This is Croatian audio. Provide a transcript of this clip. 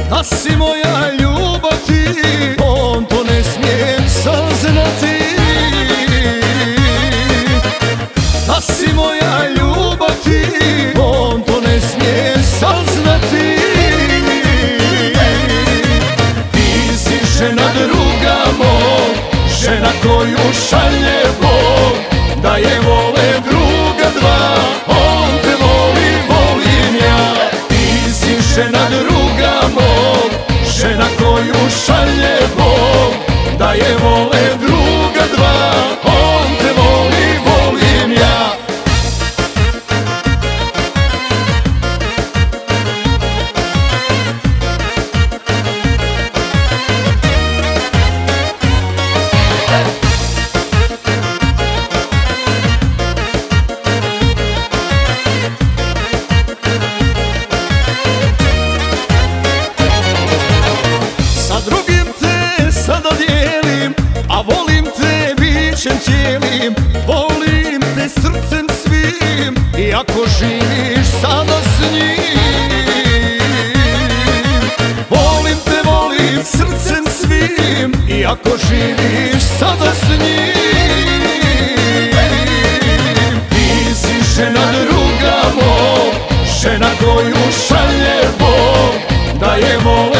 Da si moja ljubav ti, on to ne smije saznati. Da si moja ljubav ti, on to ne smije saznati. Ti si žena druga mog, žena koju šalje Bog, da je vole druga dva, on te voli, volim ja. Ti si žena druga mog, žena koju šalje Bog, da je vole druga dva, on te voli, volim ja. Sada dijelim, a volim te bićem cijelim, volim te srcem svim, iako živiš sada s njim. Volim te, volim srcem svim, iako živiš sada s njim. Ti si žena druga mog, žena koju šalje Bog, da je vole